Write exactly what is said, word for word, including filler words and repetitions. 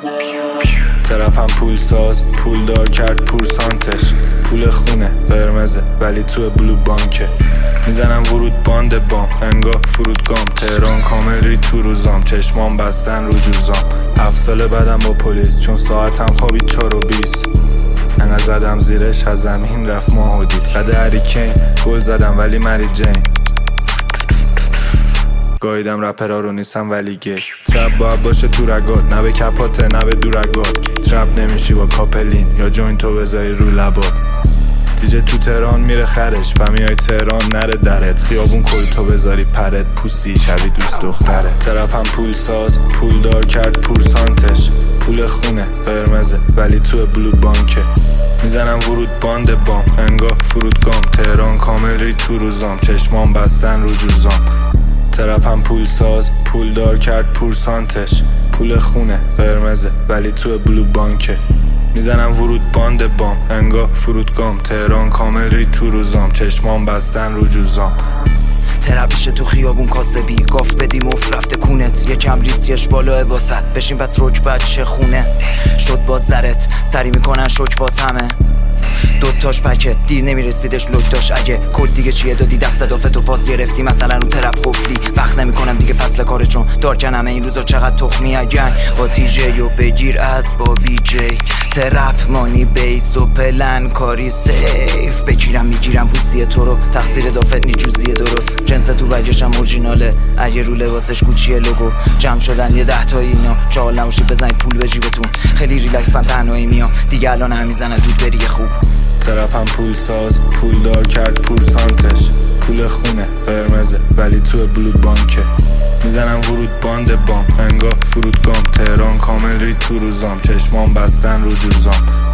ترپم پول ساز، پول دار کرد پورسانتش. پول خونه قرمزه ولی تو بلو بانکه. میزنم ورود باند بام انگار فرودگام. تهران کامل ری تو روزام، چشمام بستن رو جوزام. هفت ساله بعدم با پلیس چون ساعتم خوابید چار و بیست. انقدر زدم زیرش از زمین رفت ماه و دید. قده هریکین گل زدم ولی مری جین. گاییدم رپرها رو نیستم ولی گی. ترپ باید باشه تو رگات، نه به کپاته نه به دورگات. ترپ نمیشی با کاپلین یا جوین تو بذاری رو لبات. دیجه تو تهران میره خرش، فهمیای تهران نره درت. خیابون کل تو بذاری پرت، پوسی شبی دوست دختره. ترپم پول ساز، پول دار کرد پورسانتش. پول خونه قرمزه ولی تو بلو بانکه. میزنم ورود باند بام انگار فرودگام. تهران کامل ری تو روزام، چشمام بستن رو جوزام. ترپم پول ساز، پول دار کرد پورسانتش. پول خونه قرمزه ولی تو بلو بانکه. میزنم ورود باند بام انگار فرودگام. تهران کامل ری تو روزام، چشمام بستن رو جوزام. ترپیشه تو خیابون کاسبی، گاف بدیم اف رفته کونت. یکم ریسیش بالاه واسط بشین پس رک بچه خونه. شد باز درت سری میکنن شک باز همه. دوتاش پکه دیر نمیرسیدش لوکتاش. اگه کل دیگه چیه دادی دست دافت و فاز گرفتی مثلا رو ترپ خفلی. وقت نمیکنم دیگه فصل کارش چون دارکن همه این روزا چقدر تخمی اگن. با تیجه و بگیر از با بی جی. ترپ مانی بیس و پلن کاری سیف. بگیرم میگیرم پوسیه تو رو، تقصیر دافت نی جوزیه درست. جنس تو بگشم اورجیناله، اگه رو لباسش کوچیه لوگو. جمع شدن یه ده تایی اینا، چاقال نموشید بزنید پول به جیبتون. خیلی ریلکس من تنهایی میام دیگه، الان هم میزنه دود بری خوب. ترپم پول ساز، پول دار کرد پورسانتش. پول خونه قرمزه ولی تو بلو بانکه. میزنم ورود باند بام انگار فرودگام. تهران کامل ری تو روزام، چشمام بستن رو جوزام.